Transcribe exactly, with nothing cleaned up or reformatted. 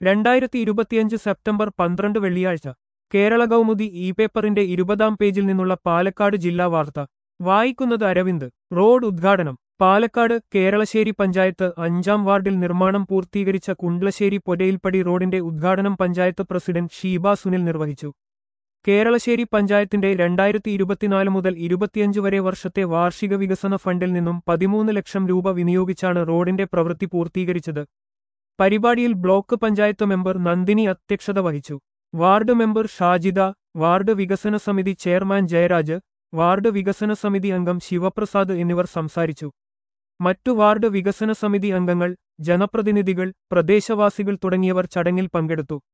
രണ്ടായിരത്തി ഇരുപത്തിയഞ്ച് സെപ്റ്റംബർ പന്ത്രണ്ട് വെള്ളിയാഴ്ച കേരള കൗമുദി ഇ പേപ്പറിന്റെ ഇരുപതാം പേജിൽ നിന്നുള്ള പാലക്കാട് ജില്ലാ വാർത്ത വായിക്കുന്നത് അരവിന്ദ്. റോഡ് ഉദ്ഘാടനം പാലക്കാട്. കേരളശ്ശേരി പഞ്ചായത്ത് അഞ്ചാം വാർഡിൽ നിർമ്മാണം പൂർത്തീകരിച്ച കുണ്ട്ലശ്ശേരി പൊരയിൽപ്പടി റോഡിന്റെ ഉദ്ഘാടനം പഞ്ചായത്ത് പ്രസിഡന്റ് ഷീബ സുനിൽ നിർവഹിച്ചു. കേരളശ്ശേരി പഞ്ചായത്തിന്റെ രണ്ടായിരത്തി ഇരുപത്തിനാല് മുതൽ ഇരുപത്തിയഞ്ച് വരെ വർഷത്തെ വാർഷിക വികസന ഫണ്ടിൽ നിന്നും പതിമൂന്ന് ലക്ഷം രൂപ വിനിയോഗിച്ചാണ് റോഡിന്റെ പ്രവൃത്തി പൂർത്തീകരിച്ചത്. പരിപാടിയിൽ ബ്ലോക്ക് പഞ്ചായത്ത് മെമ്പർ നന്ദിനി അധ്യക്ഷത വഹിച്ചു. വാർഡ് മെമ്പർ ഷാജിദ, വാർഡ് വികസന സമിതി ചെയർമാൻ ജയരാജ്, വാർഡ് വികസന സമിതി അംഗം ശിവപ്രസാദ് എന്നിവർ സംസാരിച്ചു. മറ്റു വാർഡ് വികസന സമിതി അംഗങ്ങൾ, ജനപ്രതിനിധികൾ, പ്രദേശവാസികൾ തുടങ്ങിയവർ ചടങ്ങിൽ പങ്കെടുത്തു.